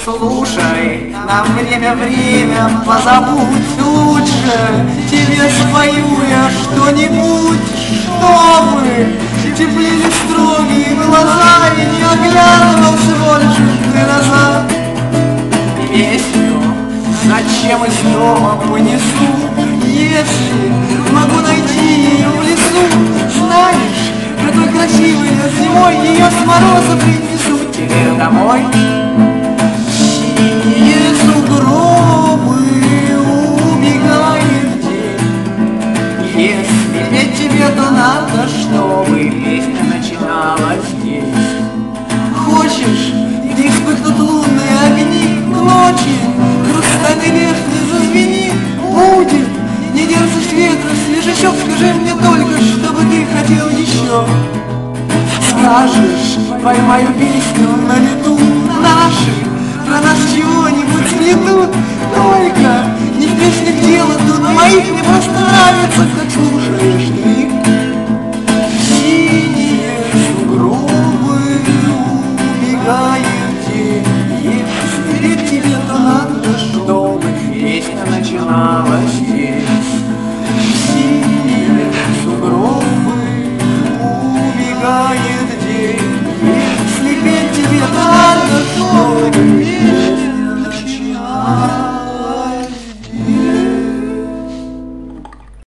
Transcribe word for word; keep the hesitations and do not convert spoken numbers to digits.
Слушай, нам время-время позабудь. Лучше тебе спою я что-нибудь, чтобы теплили строгие глаза и не оглядывался больше ты назад. Песню зачем из дома понесу, если могу найти ее в лесу? Знаешь, какой красивый лес зимой, ее с мороза принесу тебе домой. Синие сугробы, убегает день. Если петь тебе, то надо, чтобы песня начиналась здесь. Хочешь, где вспыхнут лунные огни к ночи, хрустальный верхний зазвени? Будет, не держишь ветра, свежачок, скажи мне только, чтобы ты хотел еще. Скажешь, поймаю песню на лету, наши про нас чего-нибудь сплетут. Только не в песнях дело тут моих, мне просто нравится, как слушаешь ты. Синие сугробы, убегает день. Если тебе, то надо, чтобы песня начиналась.